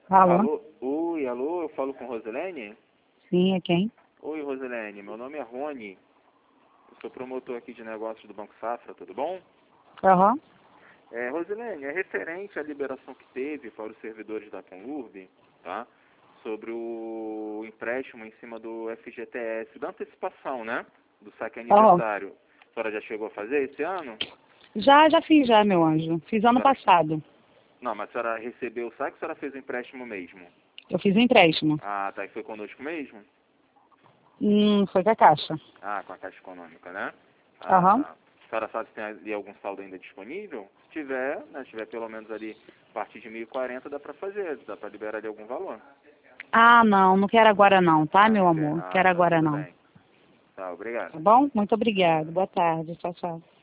Alô? Alô? Oi, alô, eu falo com Rosilene? Sim, é quem? Oi, Rosilene, meu nome é Rony, eu sou promotor aqui de negócios do Banco Safra, tudo bom? Aham. Rosilene, é referente à liberação que teve para os servidores da Conurb, tá? Sobre o empréstimo em cima do FGTS, da antecipação, né? Do saque Aham. aniversário. A senhora já chegou a fazer esse ano? Já fiz já, meu anjo. Fiz ano Senhora- passado. Não, mas a senhora recebeu o saque ou a senhora fez o empréstimo mesmo? Eu fiz empréstimo. Ah, tá, e foi conosco mesmo? Foi com a Caixa. Ah, com a Caixa Econômica, né? Ah, Aham. tá. A senhora sabe se tem ali algum saldo ainda disponível? Se tiver, né, se tiver pelo menos ali a partir de 1.040, dá pra fazer, dá pra liberar ali algum valor. Ah, não quero agora não, tá, Ah, meu não quer? amor? Ah, Quero então agora tudo não. bem. Tá, obrigado. Tá bom? Muito obrigada. Boa tarde. Tchau, tchau.